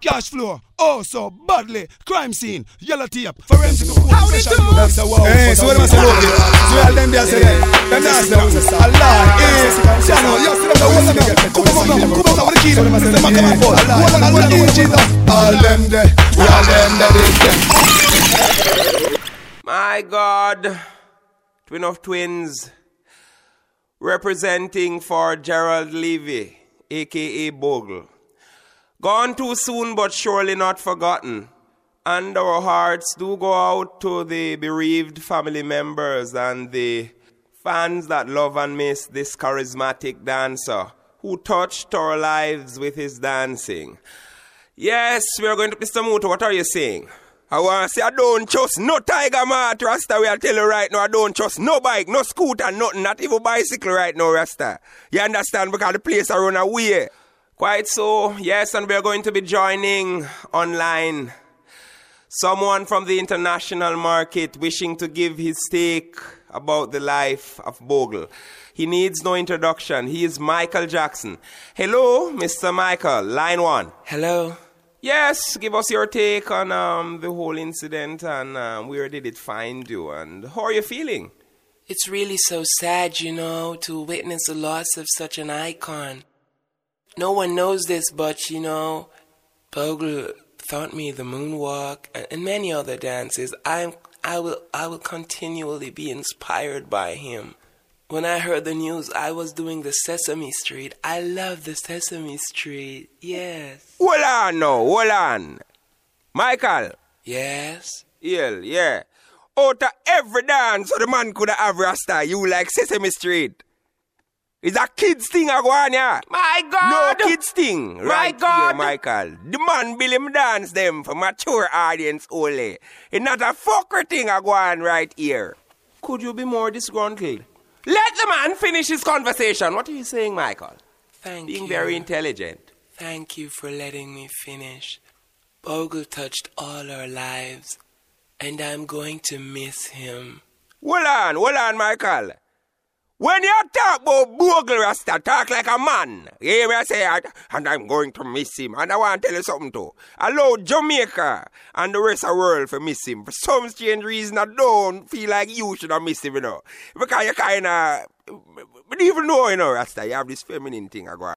cash flow, oh so badly, crime scene, yellow tape, forensic report, special news. Hey, so what am I saying? So all them there say, them there say, Allah, Chano, you see them the whole of them, come on with the key, them come on for, hold on, Jesus, all them there, all them there. My God, twin of twins, representing for Gerald Levy, aka Bogle. Gone too soon, but surely not forgotten. And our hearts do go out to the bereaved family members and the fans that love and miss this charismatic dancer who touched our lives with his dancing. Yes, we are going to Mr. Muto. What are you saying? I want to say I don't trust no Tiger Mart, Rasta. We are telling you right now, I don't trust no bike, no scooter, nothing, not even bicycle right now, Rasta. You understand? Because the place are run away. Quite so, yes, and we are going to be joining online someone from the international market wishing to give his take about the life of Bogle. He needs no introduction. He is Michael Jackson. Hello, Mr. Michael, line one. Hello. Yes, give us your take on the whole incident and where did it find you and how are you feeling? It's really so sad, to witness the loss of such an icon. No one knows this, but, Bogle taught me the moonwalk and many other dances. I will continually be inspired by him. When I heard the news, I was doing the Sesame Street. I love the Sesame Street. Yes. Hold on. Michael. Yes? Yeah. Out of every dance so the man could have Rasta, you like Sesame Street. It's a kids thing I go on, yeah. My God! No kids thing. Right God! Here, Michael. The man will him dance them for mature audience only. It's not a fucker thing I go on right here. Could you be more disgruntled? Let the man finish his conversation. What are you saying, Michael? Thank you. Being very intelligent. Thank you for letting me finish. Bogle touched all our lives, and I'm going to miss him. Hold on, Michael. When you talk about Bogle Rasta, talk like a man. You hear me say, and I'm going to miss him. And I want to tell you something too. Allow Jamaica and the rest of the world to miss him. For some strange reason, I don't feel like you should have missed him, Because you kind of, but even though, Rasta, you have this feminine thing I go on.